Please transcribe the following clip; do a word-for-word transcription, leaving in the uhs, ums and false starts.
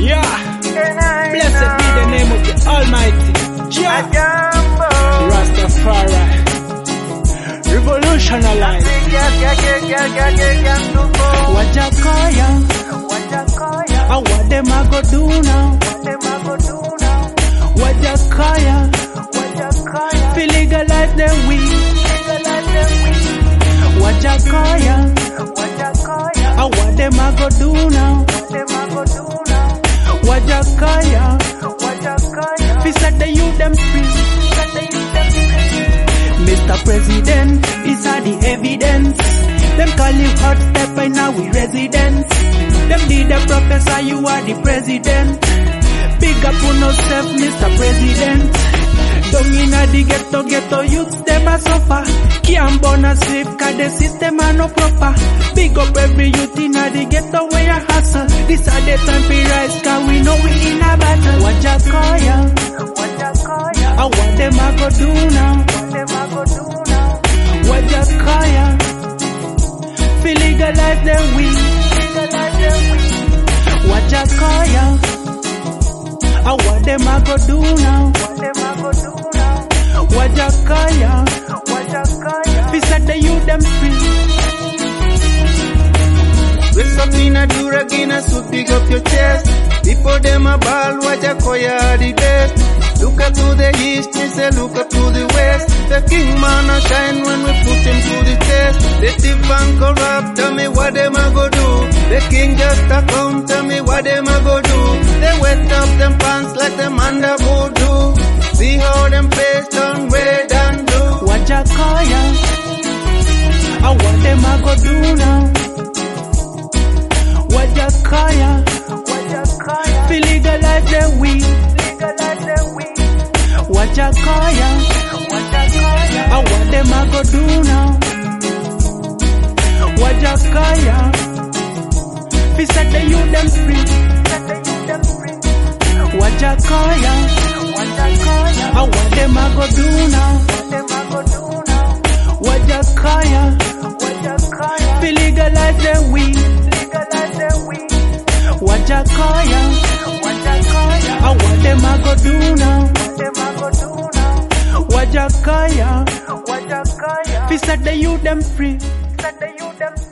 Yeah. Blessed be the name of the Almighty. Yeah. Rastafari. Revolutionalize. Wajakoya. And what them a go do now? Wajakoya. Feel legalize them weed. Wajakoya. And what them a go do now? Wajakoya. Fi set the youth them free. Mister President, is all the evidence. Them call you hot step and now we residents. Them be the professor, you are the president. Big up on yourself, Mister President. Down inna the ghetto, ghetto youths them a suffer. Can't born a slave, cause the system a no proper. Big up every youth inna the ghetto where you hustle. This a the time fi rise, cause we know we in a battle. Wajakoya, and what them a go do now? Wajakoya, fi legalize them weed. Wajakoya, and what them a go do now? Wajakoya, fi set the youth them free. Raise up in a duragina, so pick up your chest. People them a ball, Wajakoya the best. Look up to the east, me say look up to the west. The king man a shine when we put him to the test. The thief and corrupt, tell me what them a go do. The king just a come, tell me what them a go do. They wet up them pants like them under voodoo. See how them face turn red and blue. Wajakoya, and what them a go do now? Wajakoya, fi legalize them weed. Wajakoya, and what them a go do now? Wajakoya, fi set the youth them free. Wajakoya, and what them a go do now? Wajakoya, fi legalize them weed. Wajakoya, and what them a go do now? Wajakoya, fi set the youth them free.